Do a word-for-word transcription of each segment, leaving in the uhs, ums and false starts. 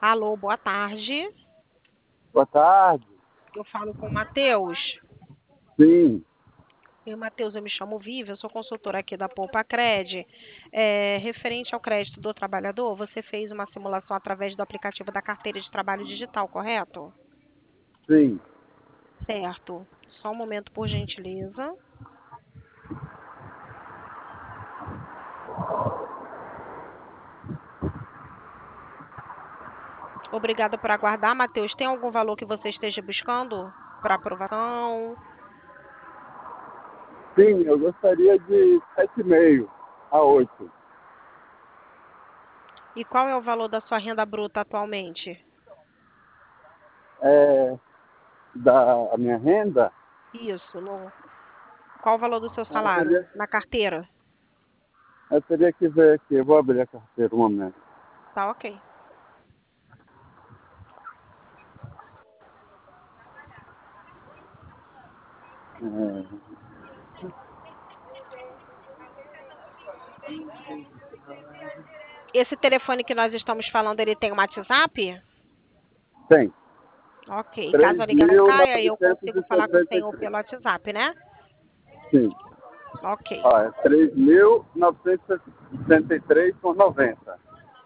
Alô, boa tarde. Boa tarde. Eu falo com o Matheus. Sim, Eu, Matheus, eu me chamo Vivi, eu sou consultora aqui da Poupa Cred. É, referente ao crédito do trabalhador, você fez uma simulação através do aplicativo da carteira de trabalho digital, correto? sim. Certo. Só um momento, por gentileza. Obrigada por aguardar, Matheus. Tem algum valor que você esteja buscando para aprovação? Sim, eu gostaria de sete e meio a oito. E qual é o valor da sua renda bruta atualmente? É, da a minha renda, Isso. No... Qual o valor do seu eu salário teria, na carteira? eu teria que ver aqui. Eu vou abrir a carteira um momento. Tá ok. É, Esse telefone que nós estamos falando, ele tem um WhatsApp? tem. Ok. Caso três a ligação mil caia, eu novecentos consigo e falar com o sessenta e senhor três. pelo WhatsApp, né? Sim. Ok. Ó, é três mil novecentos e sessenta e três com noventa.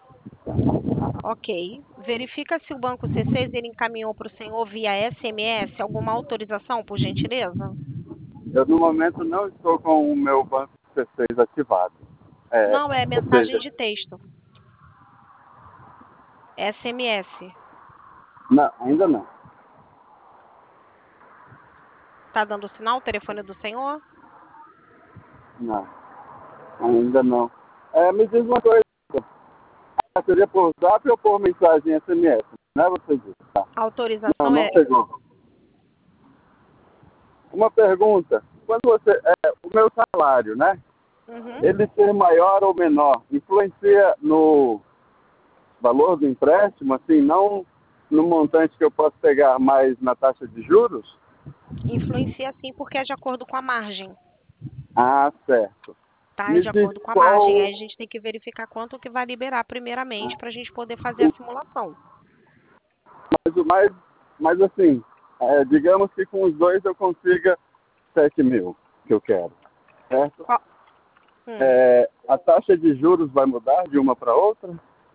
Ok. Verifica se o Banco C seis ele encaminhou para o senhor via S M S alguma autorização, por gentileza? Eu, no momento, não estou com o meu banco C seis ativado. É, Não, é ou mensagem seja, de texto. S M S. não, ainda não. Tá dando sinal o telefone do senhor? Não, ainda não. É, me diz uma coisa. Ah, seria por zap ou por mensagem S M S? Né, você disse? Tá. A Não, autorização não é. chegou. Uma pergunta. Quando você. É, o meu salário, né? Uhum. Ele ser maior ou menor, influencia no valor do empréstimo, assim, não no montante que eu posso pegar mais na taxa de juros? Influencia sim, porque é de acordo com a margem. Ah, certo. Tá? É Me de diz acordo com a margem. Aí qual. a gente tem que verificar quanto que vai liberar primeiramente para a gente poder fazer a simulação. Mas o mais. Mas assim, é, digamos que com os dois eu consiga sete mil que eu quero. Certo? Qual? Hum. É, a taxa de juros vai mudar de uma para outra?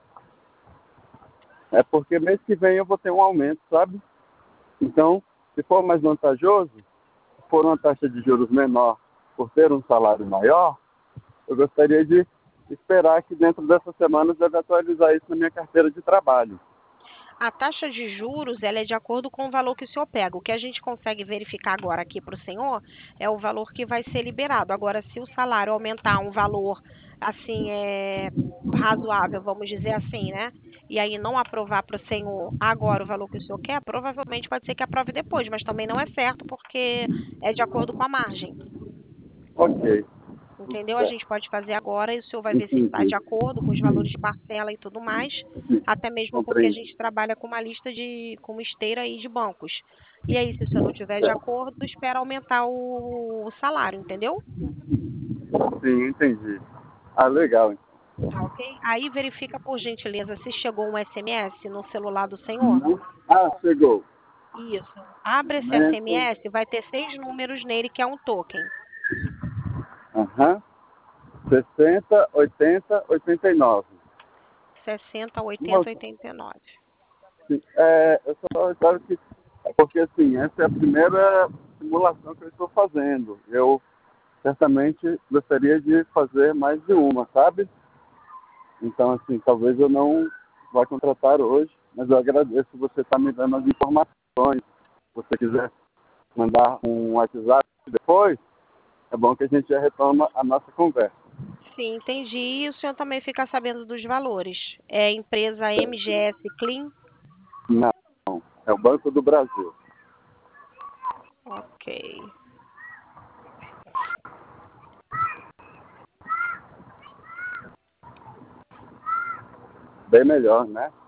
É porque mês que vem eu vou ter um aumento, sabe? Então, se for mais vantajoso, se for uma taxa de juros menor por ter um salário maior, eu gostaria de esperar que dentro dessas semanas deve atualizar isso na minha carteira de trabalho. A taxa de juros, ela é de acordo com o valor que o senhor pega. O que a gente consegue verificar agora aqui para o senhor é o valor que vai ser liberado. Agora, se o salário aumentar um valor, assim, é, razoável, vamos dizer assim, né? E aí não aprovar para o senhor agora o valor que o senhor quer, provavelmente pode ser que aprove depois, mas também não é certo porque é de acordo com a margem. Ok, tudo Entendeu? A certo. gente pode fazer agora e o senhor vai ver se está Entendi. de acordo com os valores de parcela e tudo mais, até mesmo porque a Compreendi. gente trabalha com uma lista de, com uma esteira aí de bancos. E aí, se o senhor não tiver de Certo. acordo, espera aumentar o, o salário, entendeu? Sim, entendi. Ah, legal. Tá ok? Aí verifica por gentileza se chegou um S M S no celular do senhor. Não? Ah, chegou. Isso. Abre esse Momento. S M S, vai ter seis números nele que é um token. Aham. sessenta, oitenta, oitenta e nove. sessenta, oitenta, Nossa, oitenta e nove. sim. É, eu só sabe que. É porque assim, essa é a primeira simulação que eu estou fazendo. Eu certamente gostaria de fazer mais de uma, sabe? Então, assim, talvez eu não vá contratar hoje, mas eu agradeço você estar me dando as informações. Se você quiser mandar um WhatsApp depois, é bom que a gente já retoma a nossa conversa. Sim, entendi. E o senhor também fica sabendo dos valores. É empresa M G S Clean? Não, é o Banco do Brasil. Ok. Bem melhor, né?